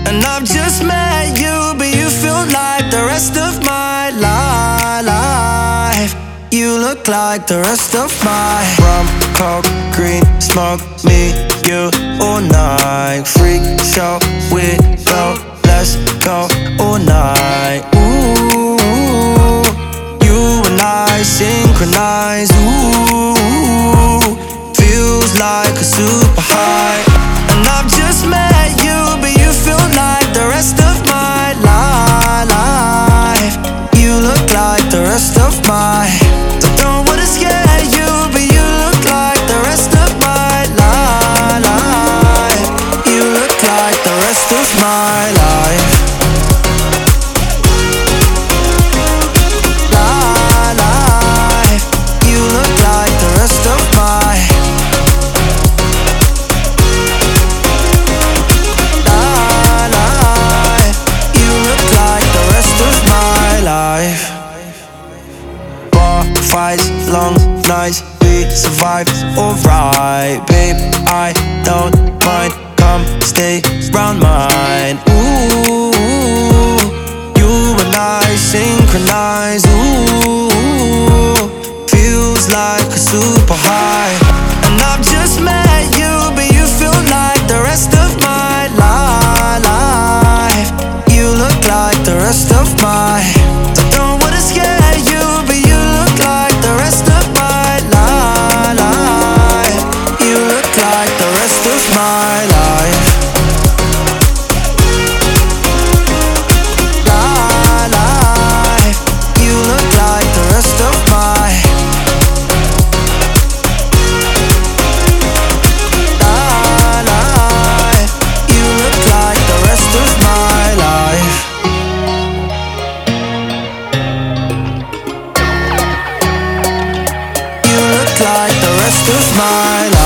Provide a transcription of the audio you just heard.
And I've just met you, but you feel like the rest of my life. You look like the rest of my rum, coke, green, smoke, me, you, all night. Freak show, we go, let's go, all night. Ooh, you and I synchronize. Ooh, feels like a super high. And I've just met you, but you feel like the rest of my life. You look like the rest of my. Don't wanna scare you, but you look like the rest of my life. You look like the rest of my life. You look like the rest of my. You look like the rest of my life. Bar fights, long nights, we survive alright. Babe, I don't mind, come stay round mine. Ooh, you and I synchronize. Ooh, feels like a super high. And I've just met you, but you feel like the rest of my life. You look like the rest of my. Don't wanna scare you, but you look like the rest of my life. You look like the rest of my life. You look like the rest of my. You look like the rest of my life. You look like the rest of my life.